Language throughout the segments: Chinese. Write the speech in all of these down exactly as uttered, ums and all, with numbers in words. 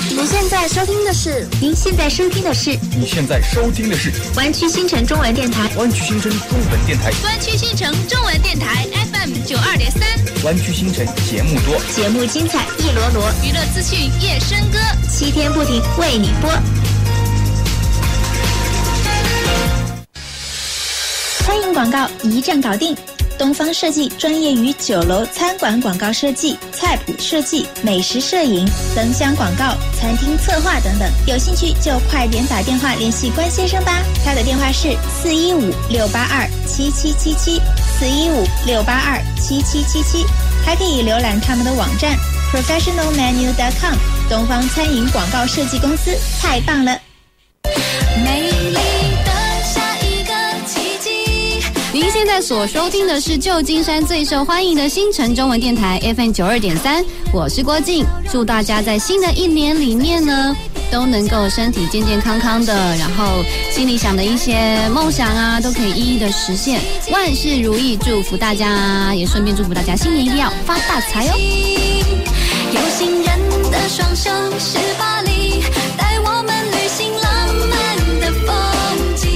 您现在收听的是， 您现在收听的是， 你现在收听的是湾区新城中文电台， 湾区新城中文电台， 湾区新城中文电台 F M 九二点三， 湾区新城节目多， 节目精彩一罗罗， 娱乐资讯夜笙歌， 七天不停为你播。餐饮广告一站搞定。东方设计专业于酒楼餐馆广告设计、菜谱设计、美食摄影、灯箱广告、餐厅策划等等。有兴趣就快点打电话联系关先生吧，他的电话是四一五六八二七七七七，四一五六八二七七七七，还可以浏览他们的网站 professional menu dot com。东方餐饮广告设计公司，太棒了！ 美丽的下一个奇迹。 您现在所收听的是旧金山最受欢迎的新城中文电台 F M 九二点三，我是郭静。祝大家在新的一年里面呢，都能够身体健健康康的，然后心里想的一些梦想啊，都可以一一的实现，万事如意。祝福大家，也顺便祝福大家新年一定要发大财哦！ 有心人的双手是巴黎，带我们旅行浪漫的风景。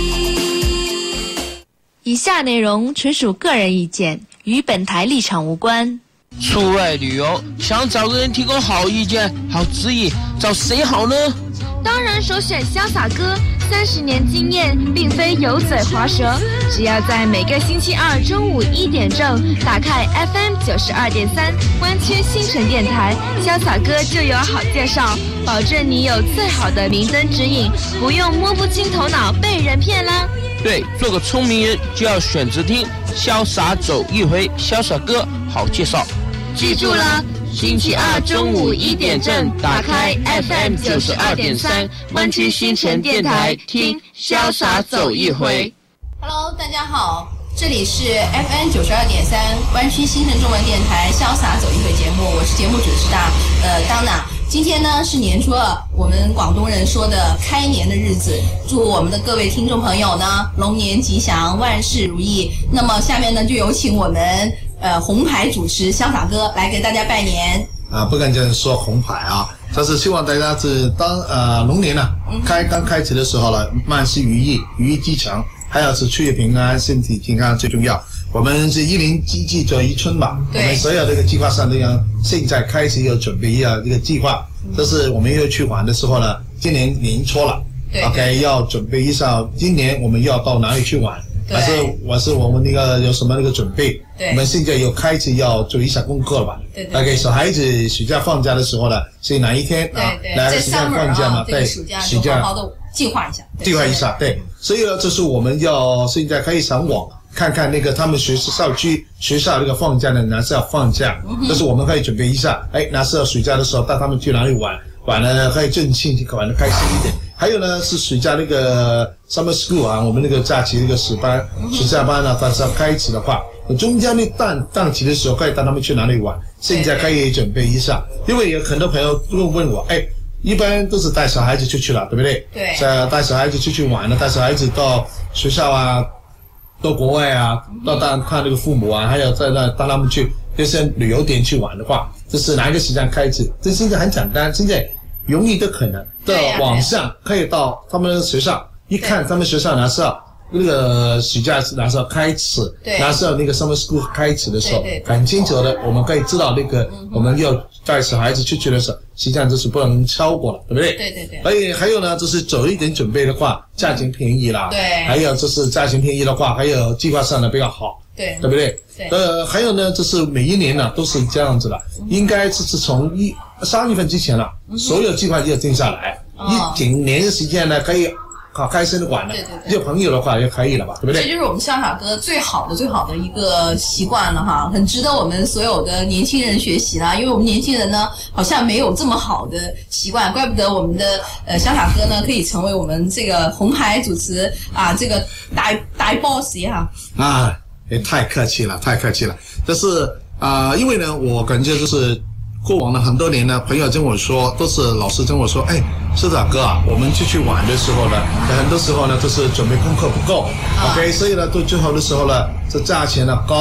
以下内容纯属个人意见，与本台立场无关。 出外旅游，想找个人提供好意见、好指引，找谁好呢？ 当然首选潇洒哥，三十年经验，并非油嘴滑舌。只要在每个星期二中午一点正打开 F M 九十二点三湾区新城电台，潇洒哥就有好介绍，保证你有最好的明灯指引，不用摸不清头脑被人骗啦。 对，做个聪明人就要选择听，潇洒走一回，潇洒哥好介绍。 记住了，星期二中午一点正打开 F M 九十二点三湾区新城电台，听潇洒走一回。 Hello， 大家好，这里是 F M 九十二点三湾区新城中文电台潇洒走一回节目，我是节目主持大呃当娜。今天呢是年初二，我们广东人说的开年的日子，祝我们的各位听众朋友呢龙年吉祥，万事如意。那么下面呢就有请我们呃红牌主持潇洒哥来给大家拜年啊，不敢这样说红牌啊，但是希望大家是当呃龙年呢、啊、开刚开始的时候呢，万事如意，如意吉祥，还有是岁月平安，身体健康最重要。我们是一年之计在于春嘛，我们所有这个计划上都要现在开始要准备一下这个计划。这是我们要去玩的时候呢，今年年初了 ，OK， 要准备一下，今年我们要到哪里去玩？还是我是我们那个有什么那个准备？ 对， 我们现在又开始要做一下功课了吧？ 对对。 OK， 小孩子暑假放假的时候呢，是哪一天啊？ 对对， 哪个暑假放假嘛？ 对，暑假暑假好好的计划一下。 计划一下，对。所以呢，这是我们要现在可以上网看看那个他们学校区学校那个放假呢，哪是要放假？嗯、这是我们可以准备一下。哎，哪是要暑假的时候带他们去哪里玩？玩呢可以尽兴，玩得开心一点。还有呢是暑假那个 summer school 啊，我们那个假期那个暑班、暑假班呢，但是要开始的话，中间的档档期的时候可以带他们去哪里玩？现在可以准备一下，因为有很多朋友都问我，哎，一般都是带小孩子出去了，对不对？ 对。 在带小孩子出去玩了，带小孩子到学校啊，到国外啊，到当看那个父母啊，还有在那带他们去这些旅游点去玩的话，这是哪一个时间开始？这现在很简单，现在容易的可能到网上可以到他们学校一看，他们学校哪时候那个暑假哪时候开始，哪时候那个 summer school 开始的时候， 对对对很清楚的，我们可以知道那个、嗯、我们要带小孩子出去的时候，实际上就是不能超过了，对不对？ 对对对。 而且还有呢，就是早一点准备的话，价钱便宜啦。 对。 还有就是价钱便宜的话，还有计划上的比较好。 对。 对不对？ 对。 呃，还有呢，就是每一年呢都是这样子的，嗯、应该是从一三月份之前了，嗯、所有计划要定下来，哦、一整年的时间呢可以。好开心的玩了， 对对对， 有朋友的话也可以了吧，对不对？ 这就是我们潇洒哥最好的最好的一个习惯了哈，很值得我们所有的年轻人学习啦。因为我们年轻人呢，好像没有这么好的习惯，怪不得我们的呃潇洒哥呢可以成为我们这个红牌主持啊，这个大大 boss 哈。 啊，也太客气了，太客气了。但是啊、呃，因为呢，我感觉就是。过往的很多年呢，朋友跟我说，都是老师跟我说，哎，社长哥啊，我们出去玩的时候呢，很多时候呢，都是准备功课不够、啊、，OK， 所以呢，到最后的时候呢，这价钱呢高了，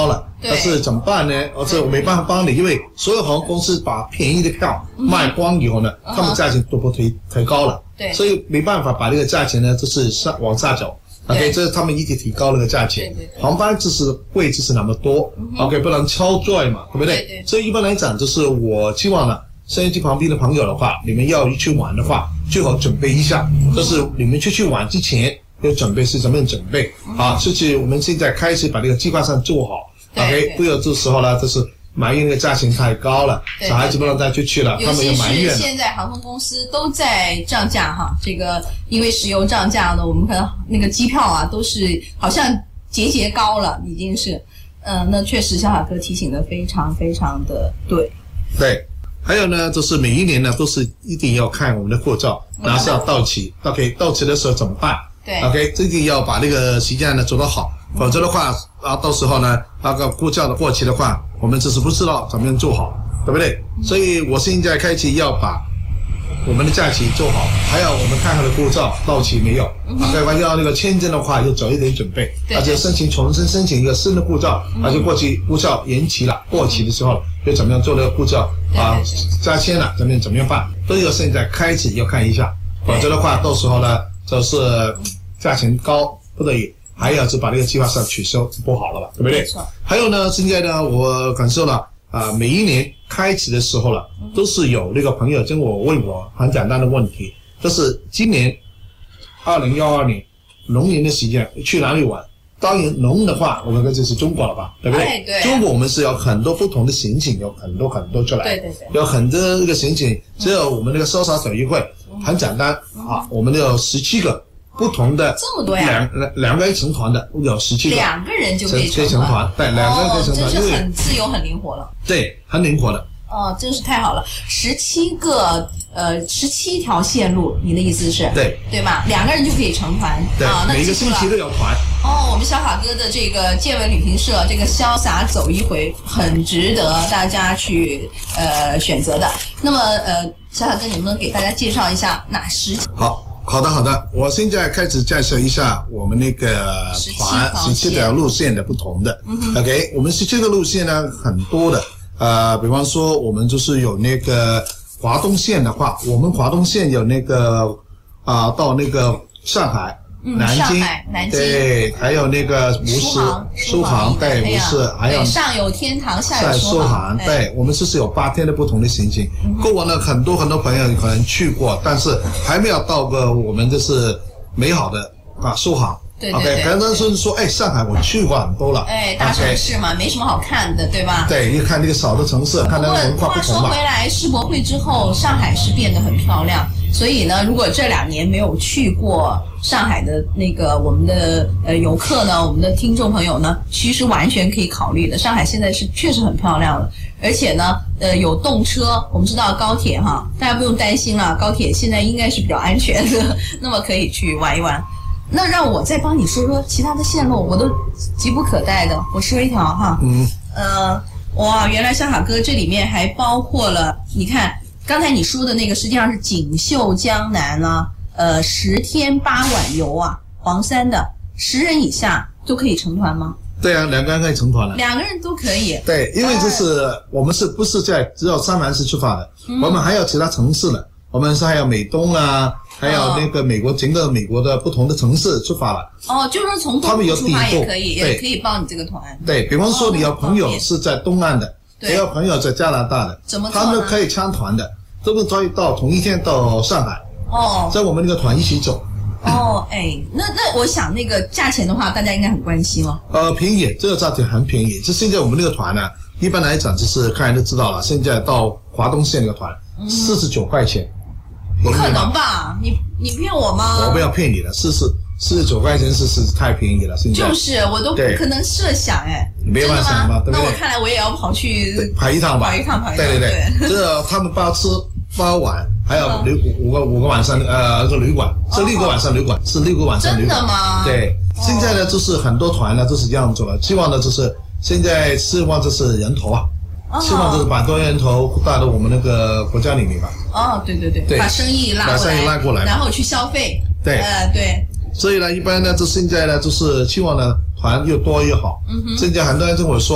但是怎么办呢？而且我没办法帮你，因为所有航空公司把便宜的票卖光以后呢， 嗯、 他们价钱都不推推高了， 对， 所以没办法把这个价钱呢，就是上往下走。OK， 这是他们一直提高那个价钱， 对对对， 航班就是贵就是那么多、嗯、，OK， 不能超载嘛，对不对？ 对对。 所以一般来讲，就是我希望呢，收音机旁边的朋友的话，你们要去玩的话，最好准备一下，嗯、就是你们出去玩之前要准备是怎么样准备、嗯、啊？就是我们现在开始把这个计划上做好 ，OK， 不要这时候呢，就是埋怨那个价钱太高了， 对对对， 小孩子不能再出去了，他们也埋怨了。 尤其是现在航空公司都在涨价哈，这个因为石油涨价呢，我们可能那个机票啊都是好像节节高了，已经是，嗯、呃，那确实小海哥提醒的非常非常的对。 对，还有呢，就是每一年呢都是一定要看我们的护照，然后是要到期 ，OK， 到期的时候怎么办？ 对 ，OK， 这个要把那个时间呢做得好，否则的话啊，到时候呢那个护照的过期的话，我们只是不知道怎么样做好，对不对？所以我现在开始要把我们的假期做好，还有我们看他的护照到期没有，啊，另外要那个签证的话，要早一点准备，而且申请重新申请一个新的护照，而且过期护照延期了，过期的时候要怎么样做那个护照啊？加签了怎么样怎么样办？都要现在开始要看一下，否则的话，到时候呢就是价钱高不得已，还要是把这个计划上取消，不好了吧？对不对？还有呢，现在呢，我感受了啊，每一年开始的时候了，都是有那个朋友跟我问我很简单的问题，就是今年二零一二年龙年的时间去哪里玩？当然龙的话，我们跟就是中国了吧，对不对？ 哎、对。 中国我们是有很多不同的行程，有很多很多出来， 对对对， 有很多那个行程，只有我们那个潇洒手艺会、嗯、很简单、嗯、啊，我们有十七个。不同的这么多呀， 两两两个人成团的有十七个， 两个人就可以成团，对，两个人可以成团， 哦，真是很自由、很灵活了。 对，很灵活的。 哦，真是太好了！十七个呃，十七条线路，你的意思是？ 对， 对吧？两个人就可以成团， 对， 啊，那每一个星期都有团。 哦，我们小卡哥的这个见闻旅行社，这个潇洒走一回，很值得大家去呃选择的。那么呃，小卡哥，你们给大家介绍一下哪十？ 好。好的，好的，我现在开始介绍一下我们那个团十七条路线的不同的。嗯、OK， 我们十七个路线呢很多的，呃，比方说我们就是有那个华东线的话，我们华东线有那个啊、呃、到那个上海。 嗯、 南京， 南京对，还有那个无锡，苏杭，对，无锡，还有上有天堂，下有苏杭， 对，我们这是有八天的不同的行程。嗯、过往呢，很多很多朋友可能去过，但是还没有到过我们这是美好的啊苏杭。 对对对， OK， 很多人说说，哎，上海我去过很多了， 哎，大城市嘛， okay, 没什么好看的，对吧？ 对，你看那个小的城市，看那个文化不同嘛。 话说回来，世博会之后，上海是变得很漂亮，所以呢，如果这两年没有去过上海的那个我们的呃游客呢，我们的听众朋友呢，其实完全可以考虑的。上海现在是确实很漂亮了，而且呢，呃，有动车，我们知道高铁哈，大家不用担心了，高铁现在应该是比较安全的，那么可以去玩一玩。那让我再帮你说说其他的线路，我都急不可待的。我说一条哈， 嗯， 呃，哇，原来香卡哥这里面还包括了，你看刚才你说的那个实际上是锦绣江南啊，呃，十天八晚游啊，黄山的，十人以下都可以成团吗？ 对啊，两个人可以成团了， 两个人都可以。 对，因为这是、呃、我们是不是在只有三藩市出发的、嗯，我们还有其他城市的，我们是还有美东啊。还有那个美国，整个美国的不同的城市出发了。 哦，就是说从东部出发也可以，也可以报你这个团。 对，比方说你有朋友是在东岸的，也有朋友在加拿大的， 怎么做呢？ 他们可以参团的，都可以到同一天到上海。 哦， 在我们那个团一起走。 哦，哎，那那我想那个价钱的话，大家应该很关心哦。 呃，便宜，这个价钱很便宜。这现在我们那个团呢，一般来讲就是看人都知道了，现在到华东线那个团四十九块钱。 不可能吧？你你骗我吗？ 我不要骗你了，四十四十九块钱是是太便宜了，现在就是我都不可能设想哎， 没办法想吧，对不对？ 那我看来我也要跑去跑一趟吧， 跑一趟跑一趟。 对对对，这他们包吃包玩，还有旅五个五个晚上呃个旅馆，是六个晚上旅馆，是六个晚上旅馆。 真的吗？ 对，现在呢就是很多团呢都是这样做了，希望呢就是现在希望就是人头啊。希望就是把多人头带到我们那个国家里面吧。 哦，对对 对, 对，把生意拉过来， 把生意拉过来， 然后去消费。 对， 呃，对。 所以呢，一般呢，就现在呢，就是希望呢，团越多越好。嗯哼。现在很多人跟我说，哎，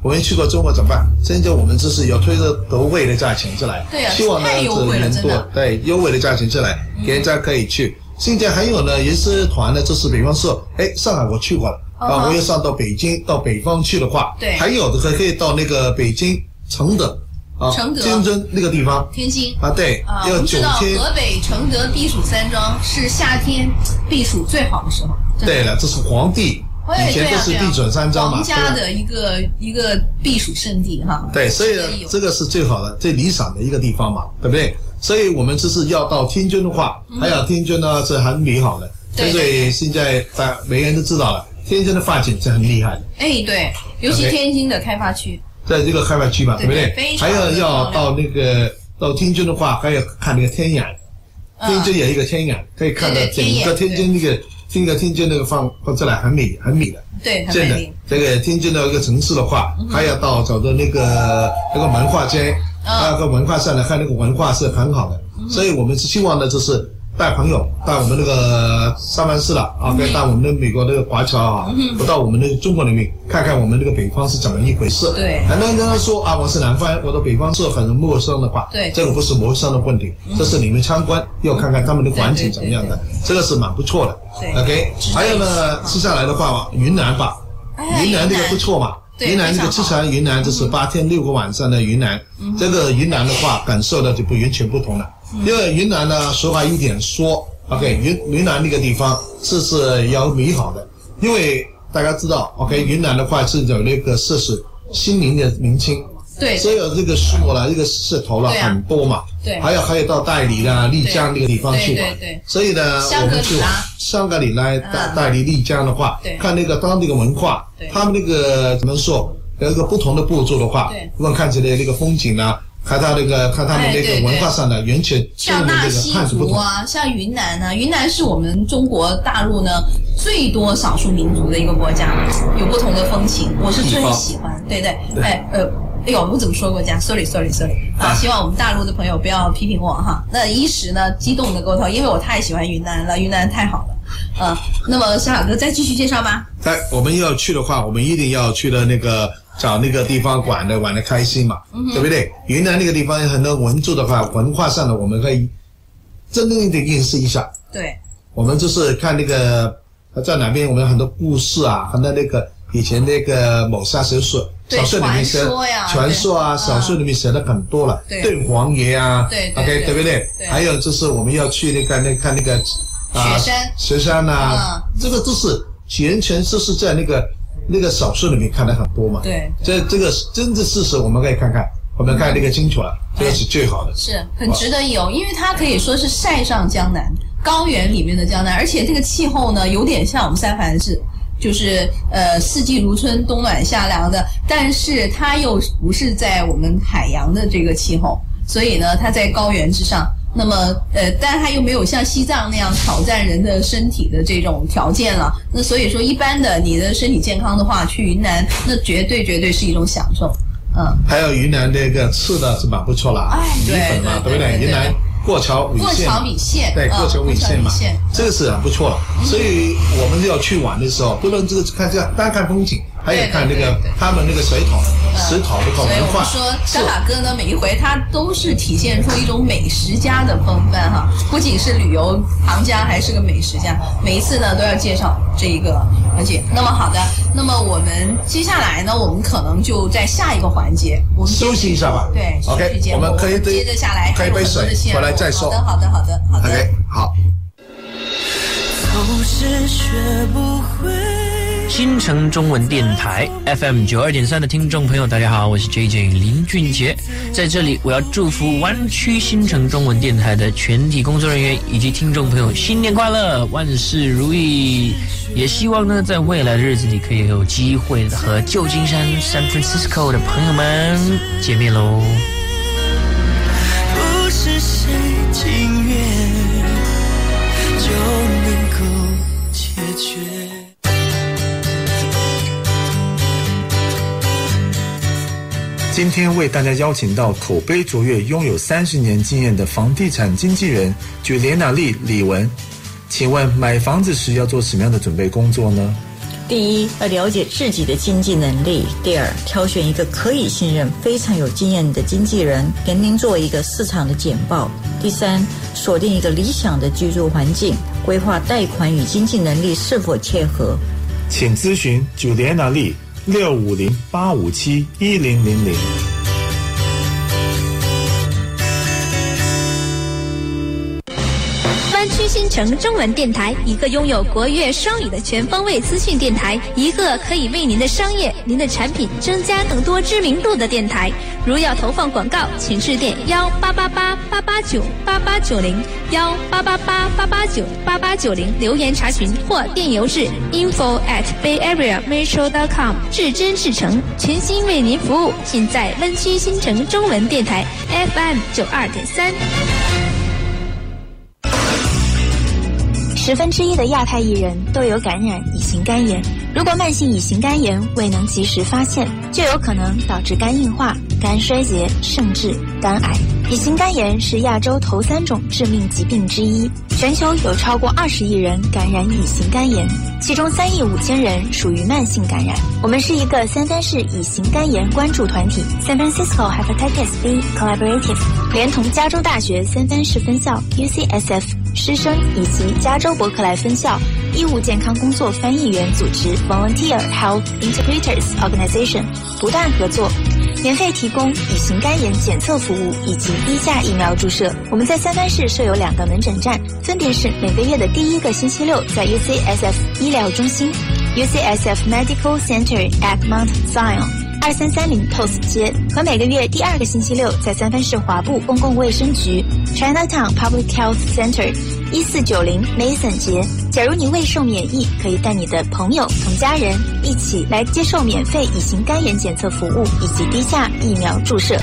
我们去过中国怎么办？现在我们这是有推着优惠的价钱进来， 对啊， 希望呢太优惠了，真的， 对优惠的价钱进来，给人家可以去。现在还有呢，也是团呢，就是比方说，哎，上海我去过了，啊，我要上到北京，到北方去的话， 对， 还有的可可以到那个北京承德。啊， 承德、 天津那个地方， 天津啊，对， 啊， 要我们知道九天。 河北承德避暑山庄是夏天避暑最好的时候。 对了，这是皇帝以前都是避暑山庄嘛， 皇家的一个一个避暑胜地哈。 对，所以这个是最好的、最理想的一个地方嘛，对不对？所以我们就是要到天津的话，还有天津呢是很美好的，所以现在大每个人都知道了，天津的发展是很厉害的。 哎，对，尤其天津的开发区。 在这个开发区嘛，对不对？ 对， 还要要到那个到天津的话，还要看那个天眼，天津有一个天眼，可以看到整个天津那个这个天津那个放放出来很美很美的， 对， 真的。这个天津的一个城市的话，还要到走到那个那个文化街，还有个文化上呢，看那个文化是很好的，所以我们是希望呢，就是带朋友到我们那个三藩市了啊，可以到我们的美国那个华侨啊，不到我们那个中国里面看看我们这个北方是怎么一回事。 对， 很多人说啊，我是南方，我的北方是很陌生的话， 对， 这个不是陌生的问题，这是你们参观要看看他们的环境怎么样的，这个是蛮不错的。 对 ，OK， 还有呢，接下来的话，云南吧，云南这个不错嘛。云南这个之前云南就是八天六个晚上的云南，这个云南的话感受的就不完全不同了。因为云南呢，实话一点说 ，OK， 云云南那个地方是是要美好的，因为大家知道 ，OK， 云南的话是有那个设施心灵的明清， 对， 所有这个树了，这个石头了很多嘛， 对， 还有还有到大理啦、丽江那个地方去玩， 对对对， 所以呢，我们去香格里拉、大大理、丽江的话，看那个当地的文化，他们那个怎么说，有一个不同的部族的话，我们看起来那个风景啊。看他那个，看他们那个文化上的完全像纳西族啊，像云南啊，云南是我们中国大陆呢最多少数民族的一个国家，有不同的风情，我是最喜欢，对对，哎呃，哎呦，我怎么说国家 ？Sorry Sorry Sorry， 啊，希望我们大陆的朋友不要批评我哈。那一时呢激动的沟通，因为我太喜欢云南了，云南太好了。呃，那么小小哥再继续介绍吧。 哎，我们要去的话，我们一定要去的那个。找那个地方玩的玩的开心嘛，嗯、对不对？云南那个地方有很多文字的话，文化上的我们可以真正的认识一下。 对， 我们就是看那个在哪边，我们很多故事啊，很多那个以前那个某些小说，小说里面写传说啊，小说里面写的很多了，对王爷啊， 对 ，OK， 对不对？还有就是我们要去那个那看那个雪山， 雪山呐，这个都是完全就是在那个。那个小说里面看的很多嘛， 对， 这这个真的事实我们可以看看，我们看那个清楚了，这个是最好的， 是很值得一游，因为它可以说是塞上江南，高原里面的江南，而且这个气候呢，有点像我们三藩市，就是呃四季如春，冬暖夏凉的，但是它又不是在我们海洋的这个气候，所以呢，它在高原之上。那么，呃，但它又没有像西藏那样挑战人的身体的这种条件了。那所以说，一般的你的身体健康的话，去云南那绝对绝对是一种享受。嗯， 还有云南那个吃的是蛮不错啦， 哎， 米粉嘛，对不对？云南过桥米线， 过桥米线， 对，过桥米线嘛，这个是很不错了。所以我们要去玩的时候，不能这个看这单看风景。还有看那个他们那个水桶，石头这个文化。 所以我们说，小马哥呢，每一回他都是体现出一种美食家的风范哈，不仅是旅游行家，还是个美食家。每一次呢，都要介绍这一个环节。那么好的，那么我们接下来呢，我们可能就在下一个环节，我们休息一下吧。 对 ，OK， 我们可以接着下来喝一杯水，回来再说。 好的，好的，好的，好的。 OK， 好。 总是学不会。新城中文电台 F M 九十二点三 的听众朋友，大家好，我是 J J 林俊杰，在这里我要祝福湾区新城中文电台的全体工作人员以及听众朋友新年快乐，万事如意。也希望呢，在未来的日子里可以有机会和旧金山 San Francisco 的朋友们见面喽。不是谁情愿就能够解决。 今天为大家邀请到口碑卓越、拥有三十年经验的房地产经纪人据连娜丽李文。请问买房子时要做什么样的准备工作呢？ 第一，要了解自己的经济能力；第二，挑选一个可以信任、非常有经验的经纪人，给您做一个市场的简报；第三，锁定一个理想的居住环境，规划贷款与经济能力是否切合。 请咨询九莲娜丽六五零八五七一零零零。 湾区新城中文电台，一个拥有国粤双语的全方位资讯电台，一个可以为您的商业、您的产品增加更多知名度的电台。如要投放广告，请致电幺八八八八八九八八九零幺八八八八八九八八九零留言查询，或电邮至 info at bayareametro dot com。至真至诚，全心为您服务，尽在湾区新城中文电台 F M 九二点三。 十分之一的亚太艺人都有感染乙型肝炎，如果慢性乙型肝炎未能及时发现，就有可能导致肝硬化、肝衰竭，甚至肝癌。乙型肝炎是亚洲头三种致命疾病之一，全球有超过二十亿人感染乙型肝炎，其中三亿五千人属于慢性感染。我们是一个三藩市乙型肝炎关注团体 San Francisco Hepatitis B Collaborative， 连同加州大学三藩市分校 U C S F 师生以及加州伯克莱分校医务健康工作翻译员组织 Volunteer Health Integrators Organization 不断合作，免费提供乙型肝炎检测服务以及低价疫苗注射。我们在三藩市设有两个门诊站，分别是每个月的第一个星期六在 U C S F 医疗中心 U C S F Medical Center at Mount Zion二三三零 Post 街，和每个月第二个星期六在三藩市华埠公共卫生局 Chinatown Public Health Center一四九零 Mason 街。假如你未受免疫，可以带你的朋友同家人一起来接受免费乙型肝炎检测服务以及低价疫苗注射。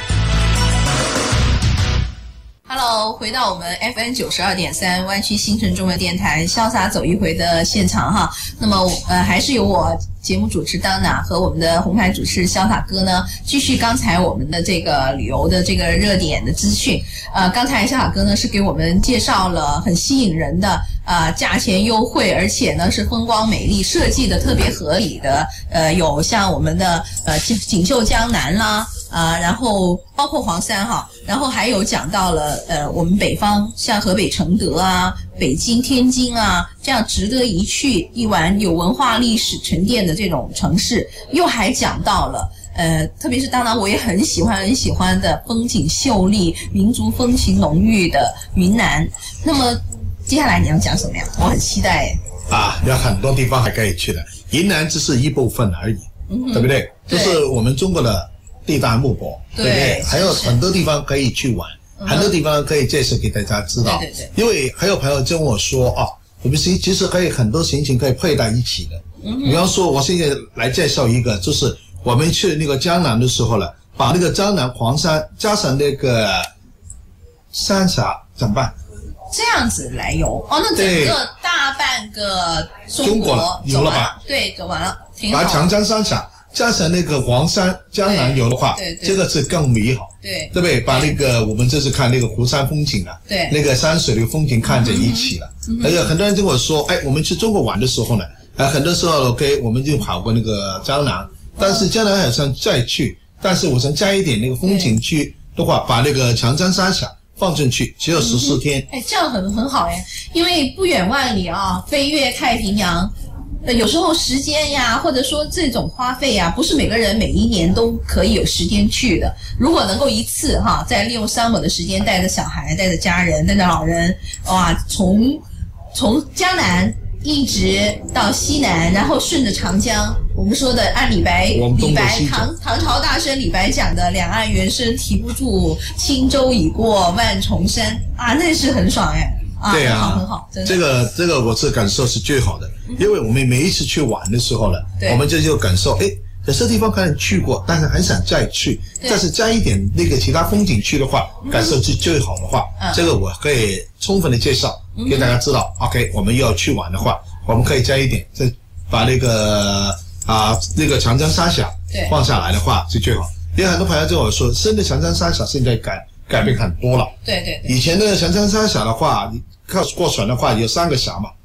Hello， 回到我们 F M 九十二点三湾区新城中文电台潇洒走一回的现场哈。那么呃，还是由我节目主持 Donna 和我们的红牌主持潇洒哥呢，继续刚才我们的这个旅游的这个热点的资讯。呃，刚才潇洒哥呢是给我们介绍了很吸引人的呃价钱优惠，而且呢是风光美丽，设计的特别合理的，呃，有像我们的呃锦绣江南啦。啊、呃，然后包括黄山哈，然后还有讲到了呃，我们北方像河北承德啊、北京、天津啊，这样值得一去一玩、有文化历史沉淀的这种城市，又还讲到了呃，特别是当然我也很喜欢很喜欢的风景秀丽、民族风情浓郁的云南。那么接下来你要讲什么呀？我很期待耶。 啊，有很多地方还可以去的，云南只是一部分而已，嗯、对不对？这、就是我们中国的地大物博，对不对？还有很多地方可以去玩，嗯、很多地方可以介绍给大家知道。对对对。因为还有朋友跟我说啊，我们其实可以很多行程可以配在一起的。嗯。比方说，我现在来介绍一个，就是我们去那个江南的时候呢，把那个江南黄山加上那个三峡怎么办？ 这样子来游哦，那整个大半个中国游了吧？ 对，走完了，挺好。 把长江三峡加上那个黄山江南游的话， 对对对， 这个是更美好， 对， 对不对？把那个我们这次看那个湖山风景啊， 对， 那个山水的风景看在一起了。而且、嗯、很多人跟我说，哎，我们去中国玩的时候呢，呃，很多时候 OK， 我们就跑过那个江南，但是江南好像再去，但是我想加一点那个风景区的话，把那个长江三峡放进去，只有十四天。 哎、嗯，这样很很好哎，因为不远万里啊，飞越太平洋。呃，有时候时间呀，或者说这种花费呀，不是每个人每一年都可以有时间去的。如果能够一次哈，再利用summer的时间，带着小孩、带着家人、带着老人，哇，从从江南一直到西南，然后顺着长江，我们说的按李白李白唐唐朝大生李白讲的“两岸猿声啼不住，轻舟已过万重山”啊，那是很爽哎。啊， 对啊， 很好，很好，真的。 这个这个我是感受是最好的，嗯、因为我们每一次去玩的时候呢，我们这就感受，哎，有些地方可能去过，但是很想再去，但是加一点那个其他风景区的话，嗯、感受是最好的话，嗯、这个我可以充分的介绍、嗯、给大家知道。OK， 我们要去玩的话，我们可以加一点，再把那个啊那个长江三峡放下来的话是最好。因为很多朋友跟我说，新的长江三峡现在改改变很多了。 对对对。 以前的长江三峡的话，你靠过船的话有三个峡嘛，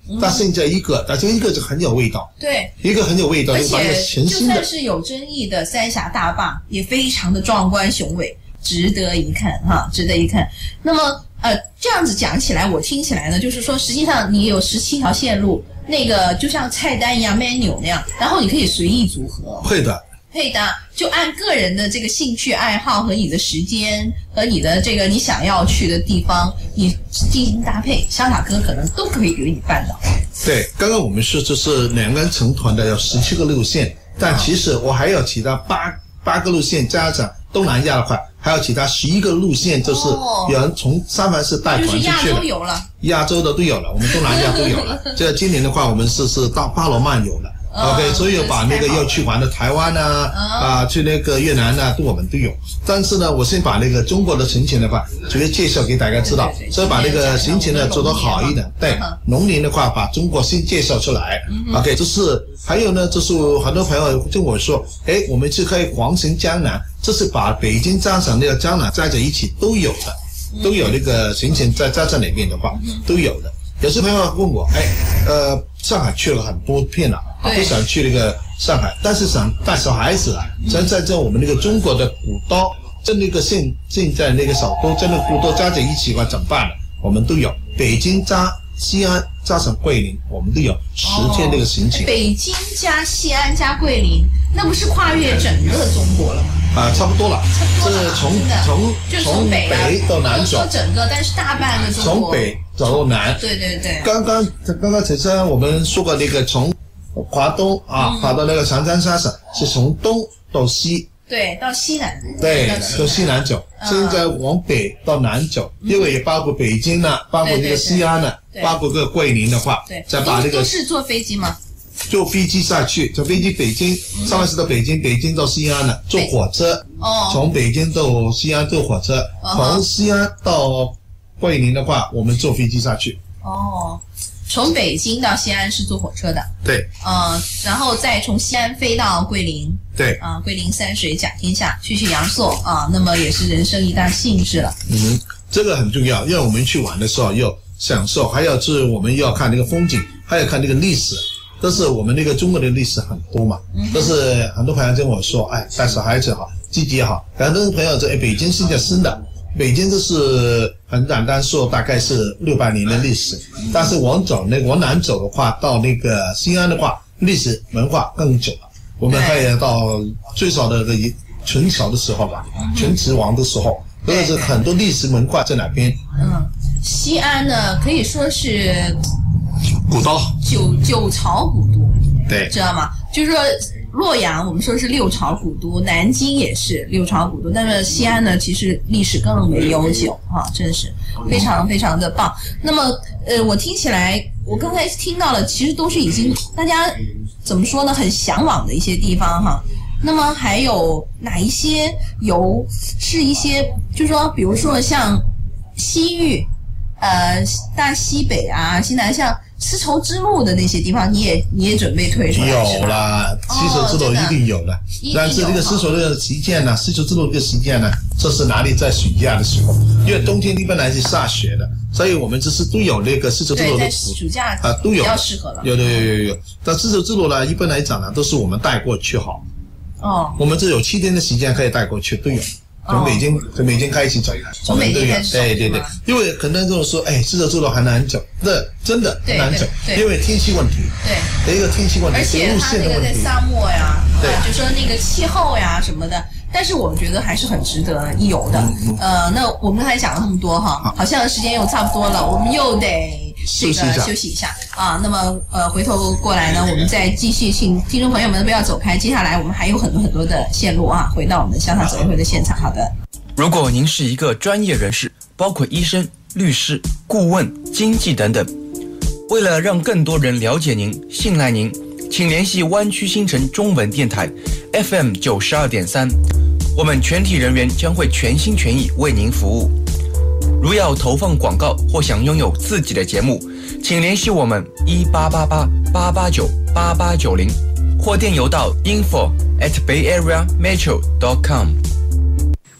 嗯、但现在一个，但这一个就很有味道， 对， 一个很有味道， 而且全新的， 就算是有争议的三峡大坝，也非常的壮观雄伟，值得一看哈，值得一看。那么呃，这样子讲起来，我听起来呢，就是说，实际上你有十七条线路，那个就像菜单一样 menu 那样，然后你可以随意组合， 会的。 配搭就按个人的这个兴趣爱好和你的时间和你的这个你想要去的地方，你进行搭配，潇洒哥可能都可以给你办到。 对，刚刚我们说就是两个人成团的有十七个路线，但其实我还有其他八八个路线，加上东南亚的话，还有其他十一个路线，就是有人从三藩市带团出去的。 就是亚洲有了， 亚洲的都有了，我们东南亚都有了。这今年的话，我们是是到巴罗曼有了。OK， 所以把那个要去玩的台湾啊，啊，去那个越南啊，都我们都有。但是呢，我先把那个中国的行程的话，直接介绍给大家知道，所以把那个行程呢做得好一点。对，农年的话，把中国先介绍出来。OK， 就是还有呢，就是很多朋友跟我说，哎，我们是可以环行江南，这是把北京、江省那个江南加在一起都有的，都有那个行程在在这里面的话都有的。有些朋友问我，哎，呃，上海去了很多片了。不想去那个上海，但是想带小孩子啊，想在这我们那个中国的古都，在那个现现在那个首都，在那个古都加在一起的话怎么办呢？我们都有，北京加西安加上桂林，我们都有十天那个行程。 哦、北京加西安加桂林，那不是跨越整个中国了吗？ 啊，差不多了， 这是从从从北到南走， 说整个，但是大半个中国从北走到南。 对对对。 刚刚刚刚才上我们说过那个从。华东啊，跑到那个长江沙省，是从东到西， 对，到西南， 对，到西南走。现在往北到南走，因为也包括北京呢，包括那个西安呢，包括个桂林的话， 对， 再把那个都是坐飞机吗？ 坐飞机下去，坐飞机北京，上海市到北京，北京到西安呢，坐火车， 哦， 从北京到西安坐火车，从西安到桂林的话，我们坐飞机下去。 哦。从北京到西安是坐火车的， 对， 呃，然后再从西安飞到桂林， 对， 啊、呃，桂林山水甲天下，去去阳朔啊，那么也是人生一大幸事了。 嗯，这个很重要，因为我们去玩的时候要享受，还有是我们要看那个风景，还要看那个历史。但是我们那个中国的历史很多嘛，嗯、但是很多朋友跟我说，哎，带小孩子好，季节好，很多朋友说，哎，北京现在新的。北京就是很简单说，大概是六百年的历史，但是往走那往南走的话，到那个西安的话，历史文化更久了。我们可以到最少的秦朝的时候吧，秦始皇的时候，或者是很多历史文化在那边。 嗯，西安呢可以说是古都， 九九朝古都， 对， 知道吗？就是说。洛阳我们说是六朝古都，南京也是六朝古都，但是西安呢，其实历史更为悠久啊，真是非常非常的棒。那么，呃，我听起来，我刚才听到了，其实都是已经大家怎么说呢，很向往的一些地方哈。那么还有哪一些有是一些，就是说，比如说像西域、呃大西北啊、西南像。丝绸之路的那些地方，你也你也准备推出来？ 有啦，丝绸之路一定有的。但是这个丝绸的实践呢，丝绸之路这个实践呢，这是哪里在暑假的时候？因为冬天一般来是下雪的，所以我们这是都有那个丝绸之路的。 对，在暑假啊都有， 比较适合了。 有的有有有。但丝绸之路呢，一般来讲呢，都是我们带过去好。 哦。 我们这有七天的时间可以带过去，都有。从北京，从北京开始走， 从北京开始走， 对对对，因为很多人跟我说，哎，丝绸之路很难走，那真的很难走，因为天气问题， 对， 一个天气问题， 而且它那个在沙漠呀，对，就说那个气候呀什么的，但是我觉得还是很值得一游的。呃，那我们刚才讲了那么多哈，好像时间又差不多了，我们又得这个休息一下啊。那么呃，回头过来呢，我们再继续，请听众朋友们不要走开，接下来我们还有很多很多的线路啊，回到我们潇洒走一回的现场。好的。 如果您是一个专业人士，包括医生、律师、顾问、经纪等等，为了让更多人了解您、信赖您，请联系湾区新城中文电台 F M 九十二点三，我们全体人员将会全心全意为您服务。如要投放广告或想拥有自己的节目，请联系我们一八八八八八九八八九零，或电邮到 info at bay area metro dot com。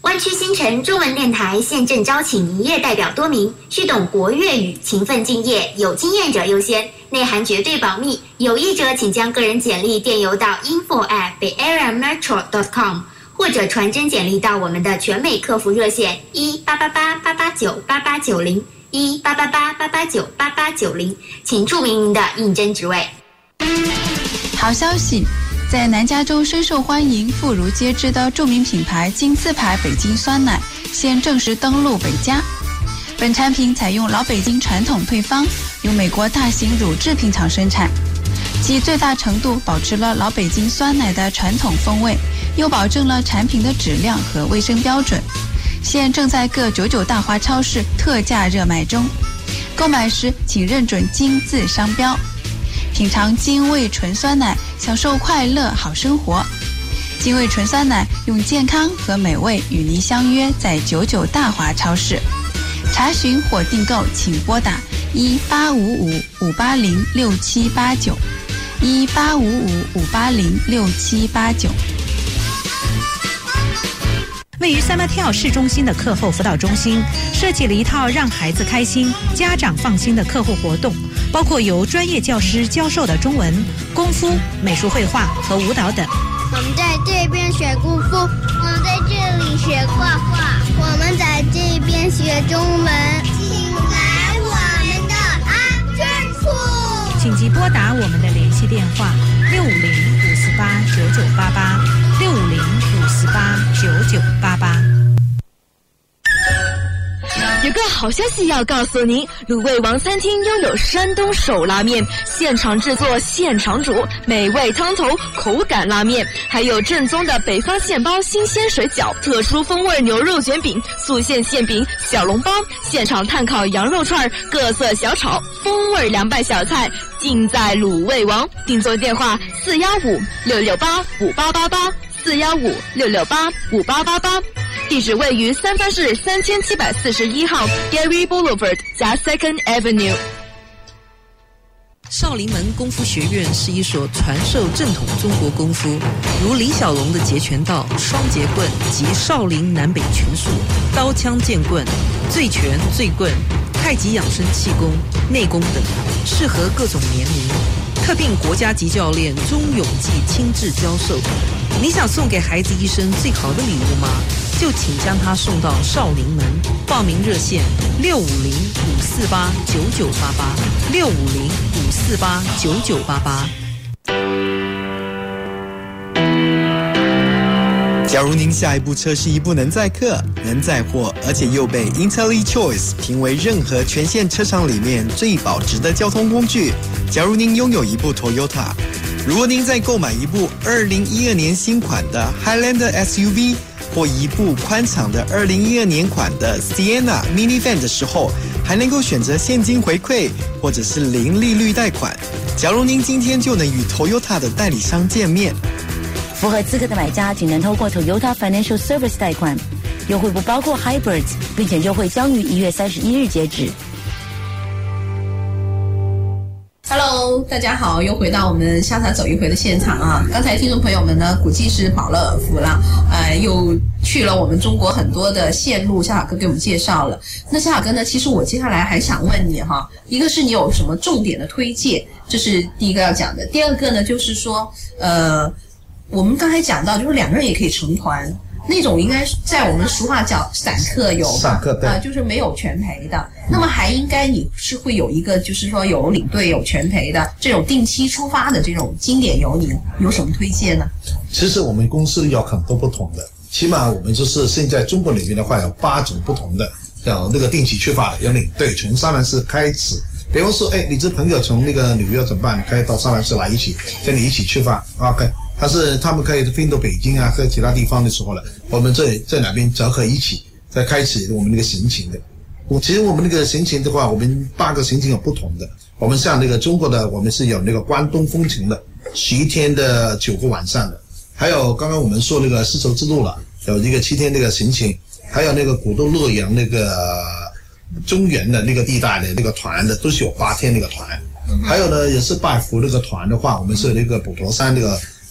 湾区新城中文电台现正招请营业代表多名，需懂国粤语，勤奋敬业，有经验者优先，内涵绝对保密。有意者请将个人简历电邮到 info at bay area metro dot com， 或者传真简历到我们的全美客服热线一八八八八八九八八九零一八八八八八九八八九零，请注明您的应征职位。 好消息！在南加州深受欢迎、妇孺皆知的著名品牌金字牌北京酸奶现正式登陆北加。本产品采用老北京传统配方，由美国大型乳制品厂生产，其最大程度保持了老北京酸奶的传统风味，又保证了产品的质量和卫生标准。现正在各九九大华超市特价热卖中，购买时请认准金字商标。品尝金味纯酸奶，享受快乐好生活。金味纯酸奶用健康和美味与您相约在九九大华超市。查询或订购请拨打一八五五五八零六七八九一八五五五八零六七八九。 位于三马跳市中心的课后辅导中心设计了一套让孩子开心、家长放心的课后活动，包括由专业教师教授的中文、功夫、美术绘画和舞蹈等。 我们在这边学功夫，我们在这里学画画，我们在这边学中文。请来我们的安全处。 紧急拨打我们的联系电话六五零五四八九九八八六五零五四八九九八八。 有个好消息要告诉您，卤味王餐厅拥有山东手拉面，现场制作现场煮，美味汤头口感拉面，还有正宗的北方现包新鲜水饺，特殊风味牛肉卷饼，素馅馅饼，小笼包，现场炭烤羊肉串，各色小炒，风味凉拌小菜，尽在卤味王。订座电话四幺五六六八五八八八四幺五六六八五八八八。地址位于三藩市三千七百四十一号 Gary Boulevard 加 Second Avenue。 少林门功夫学院是一所传授正统中国功夫，如李小龙的截拳道、双截棍及少林南北拳术、刀枪剑棍、醉拳、醉棍、太极养生气功、内功等，适合各种年龄。特聘国家级教练钟永记亲自教授。你想送给孩子一生最好的礼物吗？就请将它送到少林门。报名热线六五零五四八九九八八六五零五四八九九八八。 假如您下一部车是一部能载客、能载货，而且又被 IntelliChoice 评为任何全线车厂里面最保值的交通工具，假如您拥有一部 Toyota， 如果您在购买一部二零一二年新款的 Highlander S U V 或一部宽敞的二零一二年款的 Sienna Minivan 的时候，还能够选择现金回馈或者是零利率贷款。假如您今天就能与 Toyota 的代理商见面， 符合资格的买家仅能透过 Toyota Financial Service 贷款，优惠不包括 Hybrids， 并且优惠将于一月三十一日截止。 Hello， 大家好，又回到我们潇洒走一回的现场啊！刚才听众朋友们呢，估计是饱了福了，呃，又去了我们中国很多的线路，潇洒哥给我们介绍了。那潇洒哥呢，其实我接下来还想问你哈，一个是你有什么重点的推荐，这是第一个要讲的；第二个呢，就是说，呃，我们刚才讲到，就是两个人也可以成团。那种应该在我们俗话叫散客游， 散客对、 呃，就是没有全陪的。那么还应该你是会有一个，就是说有领队有全陪的这种定期出发的这种经典游，你有什么推荐呢？ 其实我们公司有很多不同的，起码我们就是现在中国里面的话有八种不同的，有那个定期出发有领队从三藩市开始。比方说，哎，你这朋友从那个纽约怎么办？你可以到三藩市来一起，跟你一起出发 ，OK。但是他们可以飞到北京啊，和其他地方的时候呢，我们这在哪边折合一起，再开始我们那个行程的。我其实我们那个行程的话，我们八个行程有不同的。我们像那个中国的，我们是有那个关东风情的，十一天的九个晚上的，还有刚刚我们说那个丝绸之路了，有一个七天那个行程，还有那个古都洛阳那个中原的那个地带的那个团的，都是有八天那个团。还有呢，也是拜服那个团的话，我们是那个普陀山那个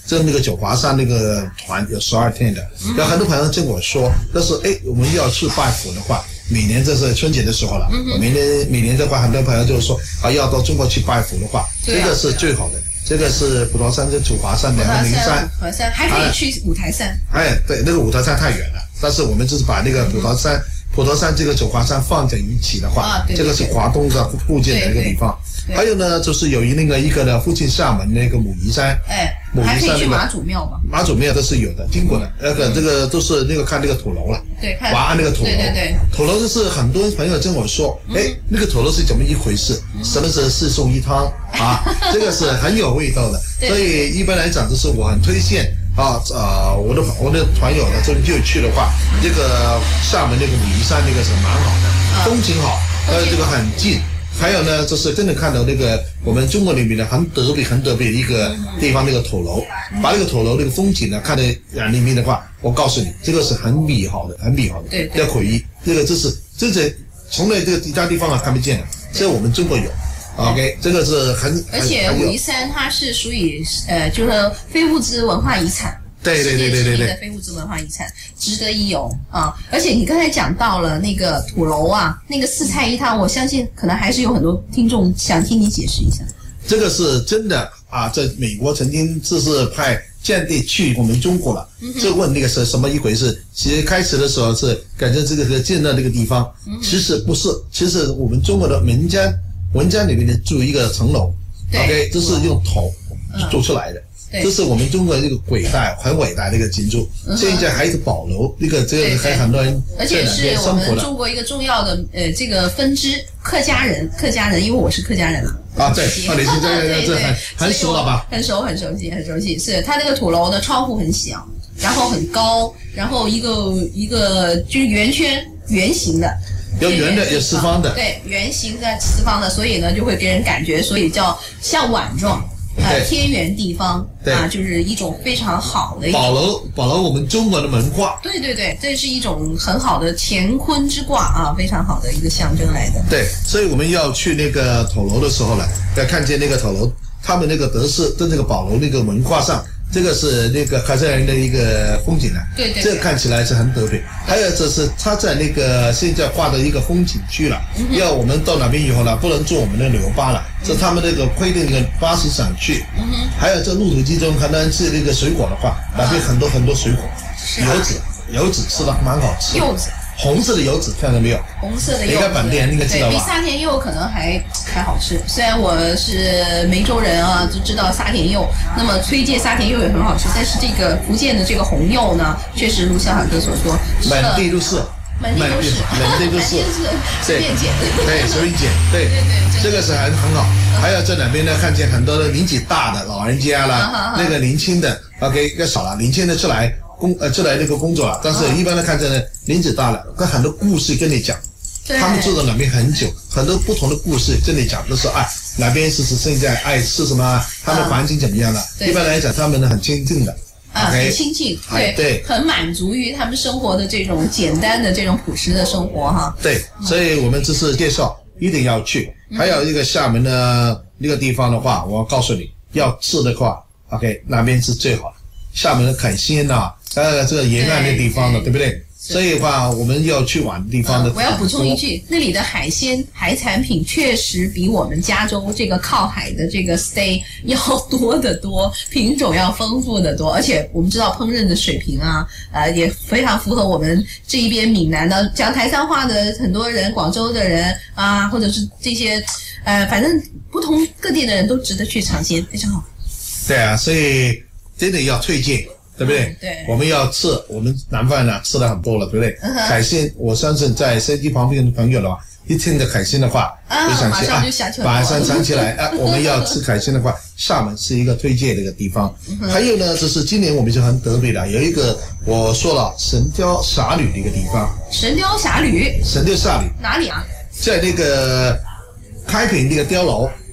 这那个九华山那个团有十二天的，有很多朋友跟我说，但是哎，我们要去拜佛的话，每年这是春节的时候了，嗯、每年每年的话，很多朋友就是说啊，要到中国去拜佛的话，这个是最好的。这个是普陀山跟九华山两个名山， 普陀山还可以去五台山。 哎，对，那个五台山太远了，但是我们就是把那个普陀山、嗯、普陀山这个九华山放在一起的话， 啊、对对对， 这个是华东的附近的一个地方。对对对，还有呢，就是有那个一个呢，附近厦门那个武夷山， 哎， 武夷山、那个、 还可以去妈祖庙吧？ 妈祖庙都是有的，经过的。那个、嗯、这个都是那个看那个土楼了， 对，看华安那个土楼， 对对对， 土楼就是很多朋友跟我说，哎、嗯，那个土楼是怎么一回事？嗯、什么是四送一汤啊？这个是很有味道的。所以一般来讲，就是我很推荐啊，呃，我的我的团友呢，这就去的话，这个厦门那个武夷山那个是蛮好的，风景好，还有这个很近。还有呢，就是真的看到那个我们中国里面的很特别、很特别的一个地方，那个土楼，把那个土楼那个风景呢看在眼里面的话，我告诉你，这个是很美好的，很美好的， 对， 要可以，这个这是这是从来这个其他地方啊看不见的，这我们中国有。OK， 这个是很， 而且武夷山它是属于呃，就是非物质文化遗产。 对对对对对对， 的非物质文化遗产值得一游啊！而且你刚才讲到了那个土楼啊，那个四菜一汤，我相信可能还是有很多听众想听你解释一下。 这个是真的啊，在美国曾经这是派间谍去我们中国了，嗯、就问那个是什么一回事？其实开始的时候是感觉这个是建到那个地方，嗯、其实不是，其实我们中国的民间文家里面的住一个层楼 ，OK， 这是用土做出来的。嗯这是我们中国这个伟大、很伟大的一个建筑，嗯、现在还是保留那个，这个还很多人而且是我们中国一个重要的呃这个分支，客家人，客家人，因为我是客家人嘛。 啊，对，啊，你现在这很很熟了吧？ 很熟，很熟悉，很熟悉。是它那个土楼的窗户很小，然后很高，然后一个一个就是圆圈圆形的。 有圆的，有四方的。 对，圆形的、四方的，所以呢就会给人感觉，所以叫像碗状。呃，天圆地方啊，就是一种非常好的一种保留保留我们中国的文化。 对对对，这是一种很好的乾坤之卦啊，非常好的一个象征来的。 对，所以我们要去那个土楼的时候呢，要看见那个土楼，他们那个德式的那个保留那个文化上，这个是那个客家人的一个风景呢。 对 对, 对， 这看起来是很特别。还有就是他在那个现在画的一个风景区了，嗯、要我们到那边以后呢，不能坐我们的旅游巴了。是他们那个规定的巴士上去，嗯、还有在路途之中，可能是那个水果的话，那边很多很多水果，柚子，柚子吃的蛮好吃。 柚子， 红色的柚子看到没有？ 红色的柚子， 应该本地人应该知道吧？ 比沙田柚可能还还好吃。虽然我是梅州人啊，就知道沙田柚，那么推荐沙田柚也很好吃，但是这个福建的这个红柚呢，确实如小海哥所说， 满地都是。 满地都是， 满地都是， 随便捡， 对，随便捡，对，对对，这个是很很好。还有这两边呢，看见很多的年纪大的老人家啦，那个年轻的 ，OK， 要少了，年轻的出来工呃出来那个工作了，但是一般的看见呢，年纪大了，跟很多故事跟你讲，他们住在那边很久，很多不同的故事跟你讲，都是哎哪边是是现在哎是什么，他们环境怎么样了？一般来讲，他们呢很亲近的。 啊，很亲近，对对，很满足于他们生活的这种简单的这种朴实的生活哈。 对，所以我们这次介绍一定要去。还有一个厦门的那个地方的话，我告诉你，要吃的话 ，OK， 那边是最好的。厦门的海鲜呐，呃，这个沿岸的地方的，对不对？所以的话，我们要去玩的地方的、 呃。我要补充一句，那里的海鲜、海产品确实比我们加州这个靠海的这个 stay 要多得多，品种要丰富得多，而且我们知道烹饪的水平啊，呃，也非常符合我们这一边闽南的讲台山话的很多人，广州的人啊，或者是这些，呃，反正不同各地的人都值得去尝鲜，非常好。 对啊，所以真的要推荐。对不对？ 嗯、对， 我们要吃，我们南方呢吃的很多了，对不对？嗯、海鲜，我相信在飞机旁边的朋友的话，一听到海鲜的话， 啊、 就想起啊，马上想起来啊，我们要吃海鲜的话，厦门是一个推荐的一个地方。嗯、还有呢，就是今年我们就很特别的，有一个我说了神雕侠侣的一个地方。 神雕侠侣？ 神雕侠侣哪里啊？ 在那个开平那个碉楼。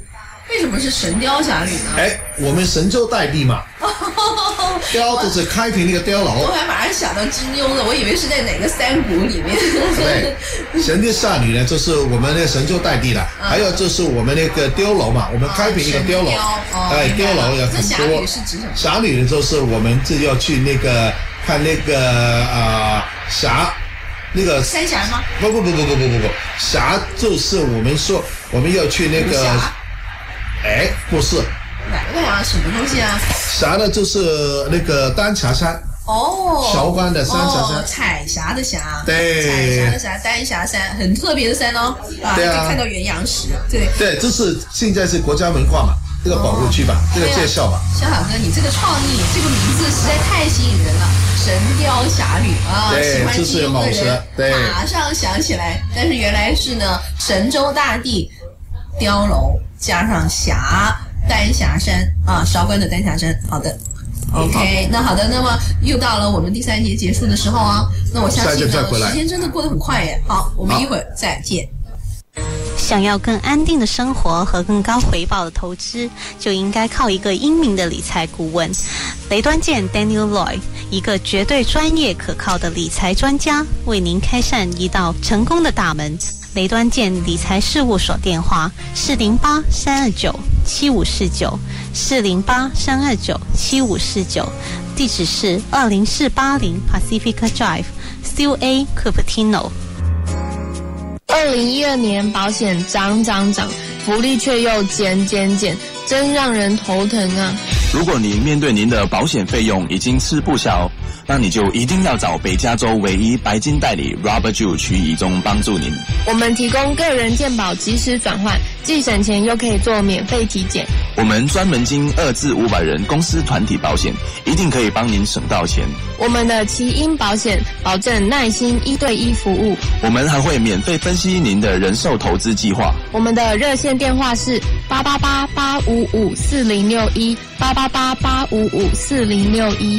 为什么是神雕侠侣呢？ 哎，我们神州大地嘛，雕就是开平那个碉楼。 我还马上想到金庸的，我以为是在哪个山谷里面。 对，神雕侠侣呢，就是我们那个神州大地的，还有就是我们那个碉楼嘛，我们开平那个碉楼，哎，碉楼有很多。 侠侣是指什么？ 侠侣就是我们这要去那个看那个啊侠。那个三峡吗？ 不不不不不不不不，峡就是我们说我们要去那个，哎，不是， 哪个呀？什么东西啊？ 峡呢，就是那个丹霞山。 哦， 韶关的三峡山， 哦，彩霞的霞， 对， 彩霞的霞，丹霞山，很特别的山哦，啊， 对啊， 可以看到元阳石，对， 对，这是现在是国家文化嘛，这个保护区吧，这个介绍吧。 小小哥，你这个创意，这个名字实在太吸引人了。神雕侠侣啊，喜欢金庸的人马上想起来，但是原来是呢神州大地碉楼加上峡丹霞山啊，韶关的丹霞山。好的 ，OK， 那好的，那么又到了我们第三节结束的时候啊，那我相信呢时间真的过得很快耶。好，我们一会儿再见。 想要更安定的生活和更高回报的投资，就应该靠一个英明的理财顾问。雷端健 Daniel Lloyd， 一个绝对专业可靠的理财专家，为您开扇一道成功的大门。雷端健理财事务所电话：四零八三二九七五四九，四零八三二九七五四九，地址是二零四八零 Pacifica Drive，C A Cupertino。 二零一二年保险涨涨涨，福利却又减减减，真让人头疼啊！ 如果你面对您的保险费用已经吃不消，那你就一定要找北加州唯一白金代理 Robert Jew 徐以中帮助您。 我们提供个人健保即时转换，既省钱又可以做免费体检。 我们专门经二至五百人公司团体保险，一定可以帮您省到钱。 我们的奇英保险保证耐心一对一服务， 我们还会免费分析您的人寿投资计划。 我们的热线电话是八八八八五五四零六一八八八八五五四零六一。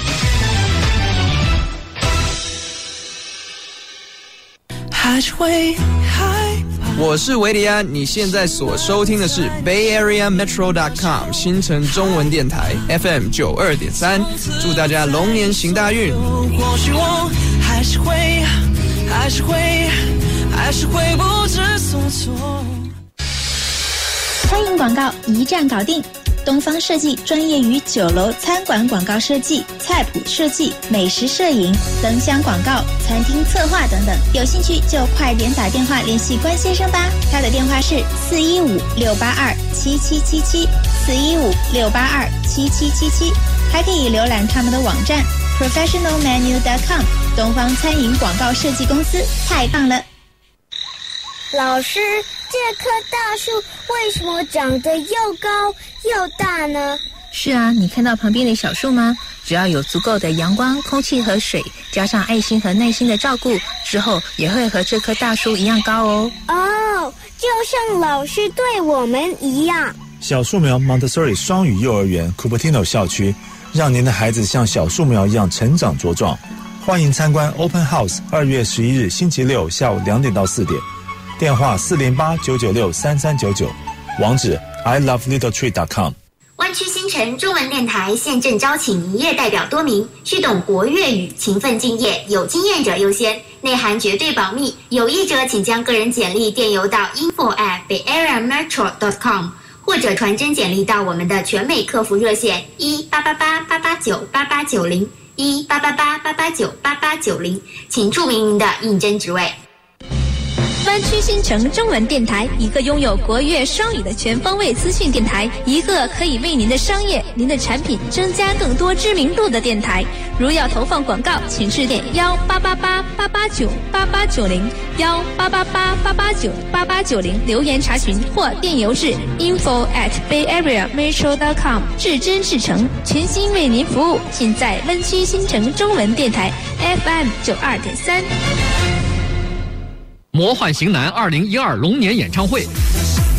我是维里安，你现在所收听的是 Bay Area Metro dot com 新城中文电台 F M 九二点三，祝大家龙年行大运。 或许我还是会，还是会，还是会不知所措。 餐饮广告一站搞定。东方设计专业于酒楼餐馆广告设计、菜谱设计、美食摄影、灯箱广告、餐厅策划等等。有兴趣就快点打电话联系关先生吧，他的电话是四一五六八二七七七七，四一五六八二七七七七，还可以浏览他们的网站 professional menu dot com。东方餐饮广告设计公司太棒了。 老师，这棵大树为什么长得又高又大呢？ 是啊，你看到旁边的小树吗？只要有足够的阳光、空气和水，加上爱心和耐心的照顾，之后也会和这棵大树一样高哦。 哦，就像老师对我们一样。 小树苗 Montessori 双语幼儿园 Cupertino 校区，让您的孩子像小树苗一样成长茁壮。欢迎参观 Open House， 二月十一日星期六下午两点到四点。电话四零八九九六三三九九，网址 i love little tree dot com。 湾区新城中文电台现正招请营业代表多名，需懂国粤语，勤奋敬业，有经验者优先，内涵绝对保密。有意者请将个人简历电邮到 info at bay area metro dot com， 或者传真简历到我们的全美客服热线一八八八八八九八八九零一八八八八八九八八九零，请注明您的应征职位。 湾区新城中文电台，一个拥有国粤双语的全方位资讯电台，一个可以为您的商业、您的产品增加更多知名度的电台。如要投放广告，请致电幺八八八八八九八八九零幺八八八八八九八八九零留言查询，或电邮至 info at bay area metro dot com， 至真至诚，全心为您服务，尽在湾区新城中文电台 F M 九二点三。 魔幻型男二零一二龙年演唱会， 金钟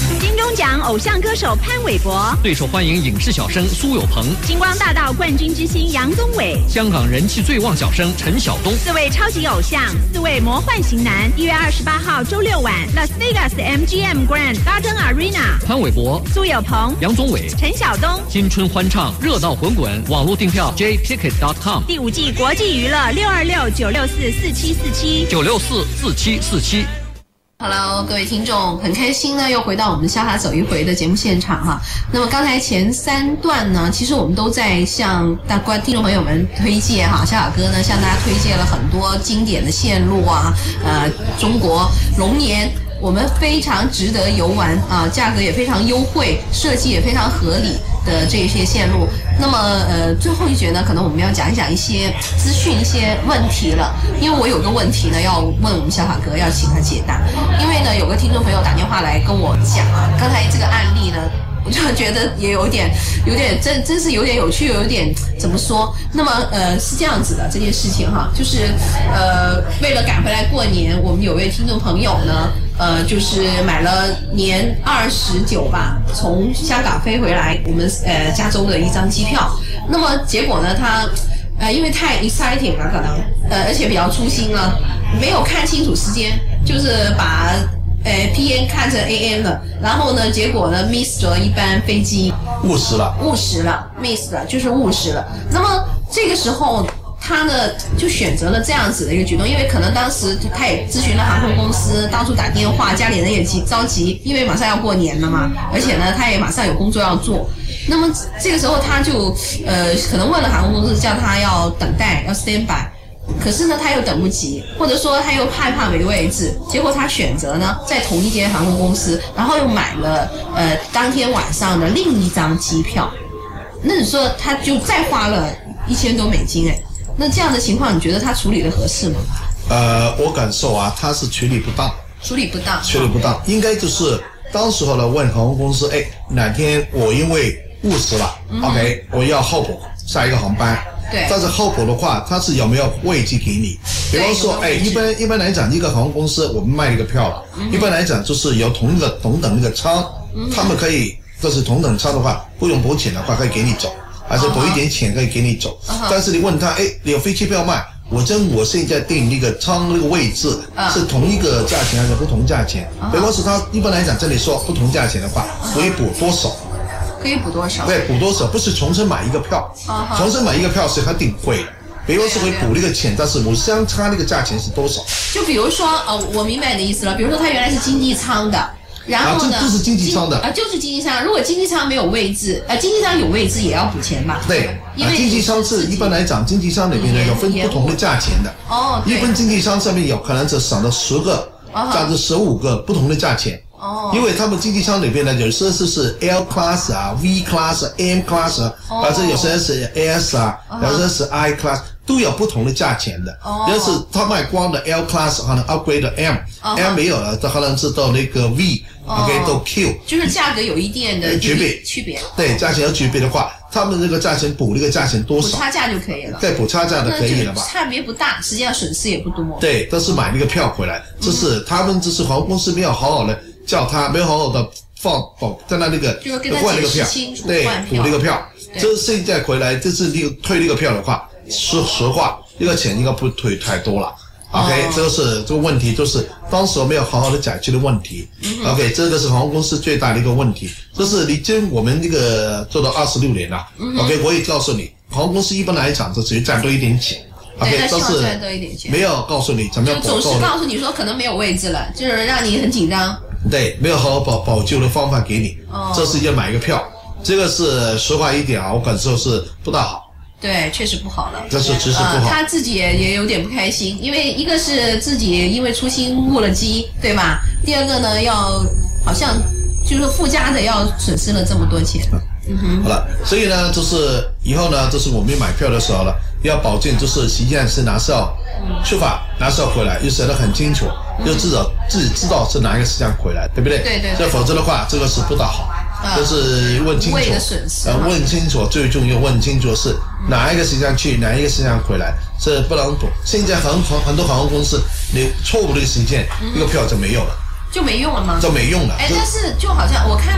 钟奖偶像歌手潘玮柏， 最受欢迎影视小生苏有朋， 星光大道冠军之星杨宗纬， 香港人气最旺小生陈晓东， 四位超级偶像，四位魔幻型男。一月二十八号周六晚 ，Las Vegas M G M Grand Garden Arena， 潘玮柏、 苏有朋、 杨宗纬、 陈晓东， 新春欢唱，热闹滚滚。网络订票 j ticket dot com。 第五季国际娱乐六二六九六四四七四七九六四四七四七。 Hello， 各位听众，很开心呢，又回到我们的潇洒走一回的节目现场哈。那么刚才前三段呢，其实我们都在向大观听众朋友们推荐哈，潇洒哥呢向大家推荐了很多经典的线路啊，呃，中国龙年我们非常值得游玩啊，价格也非常优惠，设计也非常合理的这些线路。那么呃，最后一节呢，可能我们要讲一讲一些资讯、一些问题了。因为我有个问题呢，要问我们小法哥，要请他解答。因为呢，有个听众朋友打电话来跟我讲啊，刚才这个案例呢，我就觉得也有点，有点真真是有点有趣，有点怎么说？那么呃是这样子的这件事情哈，就是呃为了赶回来过年，我们有位听众朋友呢。呃，就是买了年二十九吧，从香港飞回来，我们呃加州的一张机票。那么结果呢，他呃因为太 exciting 了，可能呃而且比较粗心了，没有看清楚时间，就是把呃 P M 看成 A M 了，然后呢，结果呢 miss 了一班飞机， 误时了， 误时了 ，miss 了，就是误时了。那么这个时候。他呢就选择了这样子的一个举动，因为可能当时他也咨询了航空公司，到处打电话，家里人也急着急，因为马上要过年了嘛，而且呢他也马上有工作要做。那么这个时候他就呃可能问了航空公司，叫他要等待，要 stand by。可是呢，他又等不及，或者说他又害怕没位置，结果他选择呢在同一间航空公司，然后又买了呃当天晚上的另一张机票。那你说他就再花了一千多美金哎。那这样的情况，你觉得他处理的合适吗？ 呃，我感受啊，他是处理不当， 处理不当， 处理不当，应该就是当时候呢问航空公司，哎，哪天我因为误时了、嗯、，OK， 我要候补下一个航班， 对， 但是候补的话，他是有没有位置给你？比方说，哎，一般一般来讲，一个航空公司我们卖一个票了、嗯，一般来讲就是有同一个同等那个舱、嗯，他们可以，就是同等舱的话，不用补钱的话，可以给你走。还是补一点钱可以给你走， uh-huh. 但是你问他，哎，你有飞机票卖？我跟我现在订那个舱那个位置、uh-huh. 是同一个价钱还是不同价钱？比方说他一般来讲这里说不同价钱的话， uh-huh. 可以补多少？ 可以补多少？ 对，补多少？不是重新买一个票， uh-huh. 重新买一个票是还挺贵的。比方说会补那个钱，但是我相差那个价钱是多少？ 就比如说，呃，我明白你的意思了。比如说他原来是经济舱的。然后呢？ 啊，这就是经济舱的啊，就是经济舱。如果经济舱没有位置，呃，经济舱有位置也要补钱吧？ 对， 因为、 啊、经济舱是一般来讲，经济舱里面呢有分不同的价钱的。 哦， 一般经济舱上面有可能只省了十个，甚至十五个不同的价钱。 哦， 因为他们经济舱里边呢，有些是是 L class 啊、V class、M class 啊，或者有些是 S 啊，有些是 I class。都有不同的价钱的，要、oh. 是他卖光的 L class 可能 upgrade 到 M，M、uh-huh. 没有了，它可能是到那个 V，OK、oh. 到 Q， 就是价格有一定的区别， 区别。 对，价钱有区别的话，他们这个价钱补那个价钱多少？ 补差价就可以了。 对，补差价的可以了吧？ 差别不大，实际上损失也不多。 对，都是买那个票回来，这是、嗯、他们这是航空公司没有好好的叫他，没有好好的放放在那那个换那个票，对，补那个票。这现在回来，这是那个退那个票的话。说实话，这个钱应该不退太多了。OK，、哦、这个是这个问题，就是当时没有好好的解决的问题。嗯、OK， 这个是航空公司最大的一个问题。这是你跟我们这个做到二十六年了、嗯、，OK， 我也告诉你，航空公司一般来讲，就只是赚多一点钱。OK， 但是赚多一点钱， 没有告诉你怎么样保。 就总是告诉你说可能没有位置了，就是让你很紧张。 对，没有好好保保救的方法给你。哦，这是要买一个票，这个是实话一点啊，我感受是不大好。 对，确实不好了。 这是确实不好、呃。 他自己也也有点不开心，因为一个是自己因为粗心误了机，对吧？第二个呢，要好像就是附加的要损失了这么多钱。嗯哼。 好了，所以呢，就是以后呢，就是我们买票的时候了，要保证就是实际上是哪时候出发，哪时候回来，又写得很清楚，又至少自己知道是哪一个时间回来，对不对？ 对对。 这否则的话，这个是不大好。就是问清楚，呃，问清楚最重要，问清楚是哪一个时间去，哪一个时间回来，这不能补。现在很很很多航空公司，你错误的时间，这、嗯、个票就没有了， 就没用了吗？ 就没用了。 哎，但是就好像我看了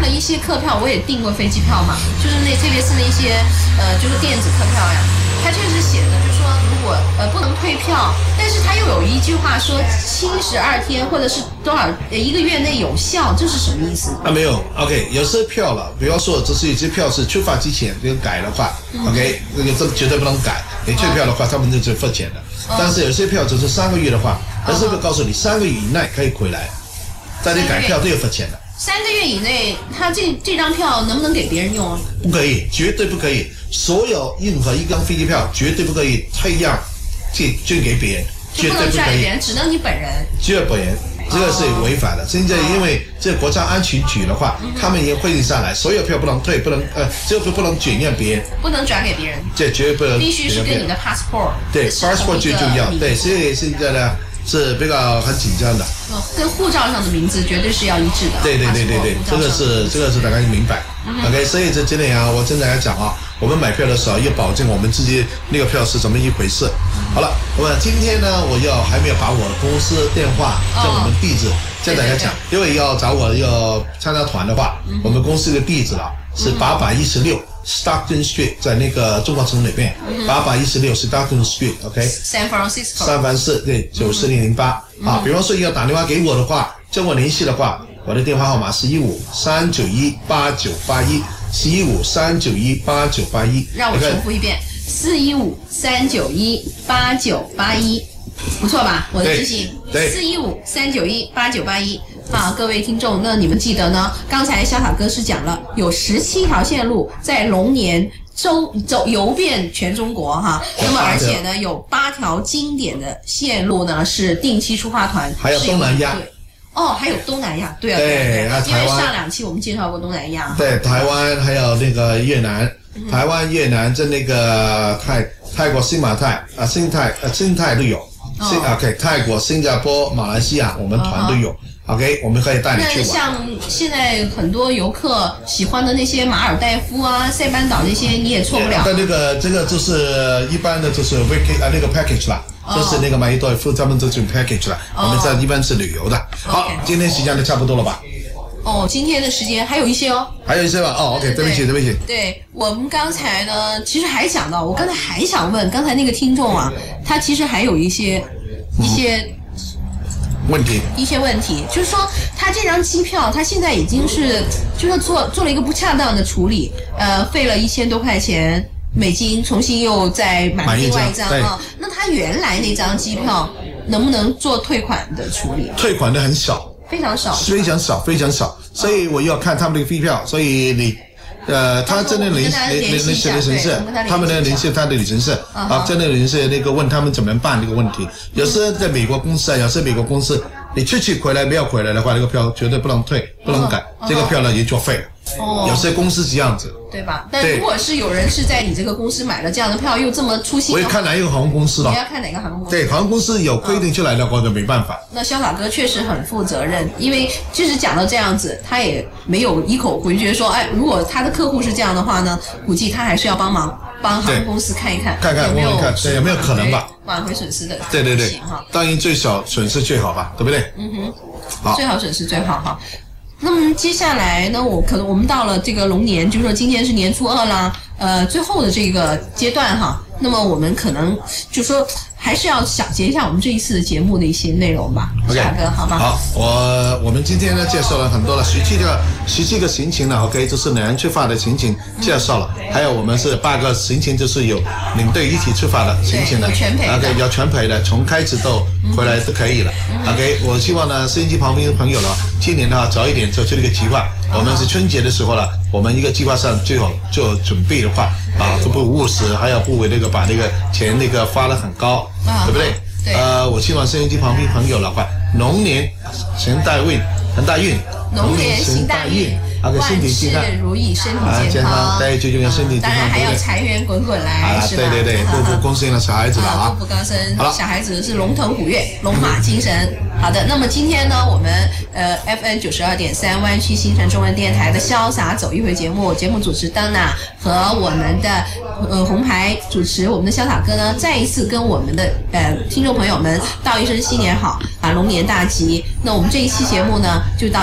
了一些客票，我也订过飞机票嘛，就是那特别是那些呃，就是电子客票呀，它确实写的就是说，如果呃不能退票，但是它又有一句话说七十二天或者是多少呃一个月内有效，这是什么意思？ 啊，没有 ，OK， 有些票了，比方说这是有些票是出发之前就改的话、嗯、，OK， 那个这绝对不能改，你退票的话，他们就就付钱的。嗯、但是有些票只是三个月的话，但是会告诉你三个月以内可以回来，但你改票都要付钱的。 三个月以内，他这这张票能不能给别人用啊？ 不可以，绝对不可以。所有任何一张飞机票绝对不可以退让、捐捐给别人，绝对不可以。 只能你本人。 只有本人，这个是违法的。哦、现在因为这国家安全局的话，嗯、他们也规定下来，所有票不能退，不能呃，这个不能转让别人， 不能转给别人， 这绝对不能。 必须是跟你的 passport。 对 ，passport 最重要。对，所以现在呢。是比较很紧张的， 哦，跟护照上的名字绝对是要一致的。 对对对对对，这个是这个是大家明白。嗯、OK， 所以这今天啊，我真的要讲啊，我们买票的时候要保证我们自己那个票是怎么一回事。嗯、好了，那么今天呢，我要还没有把我的公司电话叫我们地址再大家讲，因为要找我要参加团的话，嗯、我们公司的地址啊是八百一十六。Stockton Street 在那个中华城里面，八百一十六 Stockton Street，OK。San Francisco。 三藩市对，九四零零八啊。比方说要打电话给我的话，跟我联系的话，我的电话号码是一五三九一八九八一，是一五三九一八九八一。 让我重复一遍，四一五三九一八九八一，不错吧？我的记性，四一五三九一八九八一。啊，各位听众，那你们记得呢？刚才潇洒哥是讲了有十七条线路在龙年周走游遍全中国哈，那么而且呢有八条经典的线路呢是定期出发团， 还有东南亚。 哦，还有东南亚，对啊，对对对，因为上两期我们介绍过东南亚。 对，台湾还有那个越南，嗯、台湾、越南在那个泰泰国、新马泰啊、新泰呃新泰都有。新、哦、OK， 泰国、新加坡、马来西亚，我们团都有。哦OK， 我们可以带你去玩。 那像现在很多游客喜欢的那些马尔代夫啊、塞班岛那些，你也错不了。 但那个这个就是一般的，就是 vacation 啊那个 package 啦，哦、就是那个马尔代夫他们这种 package 啦。哦、我们这一般是旅游的。好， okay. 今天时间就差不多了吧？ 哦，今天的时间还有一些哦。 还有一些吧？哦 ，OK， 对不起，对不起。 对我们刚才呢，其实还讲到，我刚才还想问，刚才那个听众啊，他其实还有一些一些。嗯问题一些问题，就是说他这张机票，他现在已经是就是做做了一个不恰当的处理，呃，费了一千多块钱美金，重新又再买了另外一张啊。那他原来那张机票能不能做退款的处理？ 退款的很少， 非常少， 非常少，非常少。所以我要看他们的飞票，所以你。呃，他真的联联联联系旅行社，他们的联系他的旅行社啊，真的旅行社那个问他们怎么办这个问题。有时在美国公司啊，有时美国公司你出去回来没有回来的话，这个票绝对不能退，不能改，这个票呢也作废了。哦，有些公司是这样子， 对吧？但如果是有人是在你这个公司买了这样的票，又这么粗心， 我也看哪一个航空公司了。 你要看哪个航空公司？ 对，航空公司有规定出来的话就没办法。 那潇洒哥确实很负责任，因为就是讲到这样子，他也没有一口回绝说，哎，如果他的客户是这样的话呢，估计他还是要帮忙帮航空公司看一看， 看看有没有对有没有可能吧， 挽回损失的。 对对对，当然最小损失最好吧，对不对？ 嗯哼，好，最好损失最好哈。那么接下来呢，我可能我们到了这个龙年，就是说今天是年初二啦，呃，最后的这个阶段哈。那么我们可能就说还是要小结一下我们这一次的节目的一些内容吧。 OK， 夏哥，好吧。 好，我我们今天呢介绍了很多了，十七个十七个行程呢 ，OK， 就是两人出发的行程介绍了，嗯、还有我们是八个行程，就是有领队一起出发的行程的， 有全陪的 ，OK， 要全陪的，从开始到回来都可以了。嗯、OK， 我希望呢，收音机旁边的朋友呢，今年呢早一点做出这个计划。我们是春节的时候了，我们一个计划上最好做准备的话，啊，都不务实，还要不为那个把那个钱那个发得很高，啊、对不对？ 对。 呃，我希望收音机旁边朋友的话，龙年行大运，行大运， 龙年行大运。 万事如意，身体健康。 对，最重要身体健康。 当然还要财源滚滚来，是吧？ 对对对，步步高升了小孩子了啊！ 步步高升，小孩子是龙腾虎跃，龙马精神。好的，那么今天呢，我们呃 F M 九十二点三湾区新城中文电台的潇洒走一回节目，节目主持当娜和我们的呃红牌主持我们的潇洒哥呢，再一次跟我们的呃听众朋友们道一声新年好啊，龙年大吉。那我们这一期节目呢就到这里。那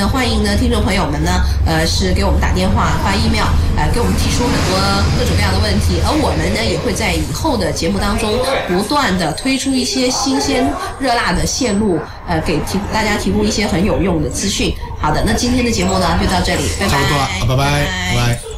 那欢迎呢，听众朋友们呢，呃，是给我们打电话、发 email， 呃，给我们提出很多各种各样的问题，而我们呢，也会在以后的节目当中不断的推出一些新鲜热辣的线路，呃，给提大家提供一些很有用的资讯。好的，那今天的节目呢就到这里，拜拜。 差不多了，拜拜，拜拜。